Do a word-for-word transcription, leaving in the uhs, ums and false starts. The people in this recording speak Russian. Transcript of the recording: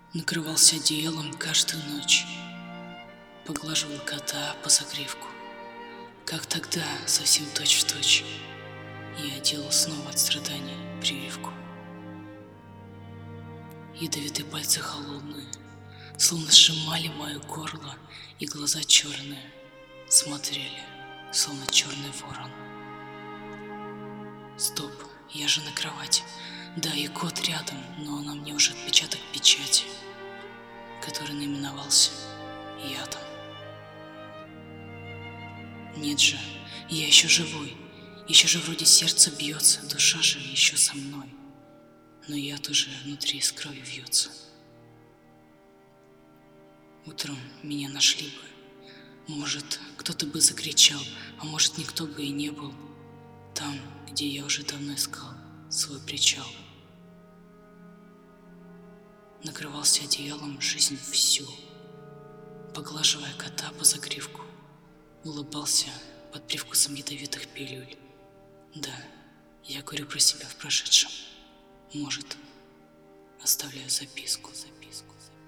Накрывался одеялом каждую ночь, поглаживал кота по загривку. Как тогда, совсем точь-в-точь, я делал снова от страданий прививку. Ядовитые пальцы холодные, словно сжимали мое горло, и глаза черные смотрели, словно черный ворон. Стоп, я же на кровати. Да, и кот рядом, но на мне уже отпечаток печати, который наименовался ядом. Нет же, я еще живой, еще же вроде сердце бьется, душа же еще со мной, но яд уже внутри с кровью вьется. Утром меня нашли бы, может, кто-то бы закричал, а может, никто бы и не был там, где я уже давно искал свой причал. Накрывался одеялом жизнь всю, поглаживая кота по загривку, улыбался под привкусом ядовитых пилюль. Да, я говорю про себя в прошедшем. Может, оставляю записку, записку, записку.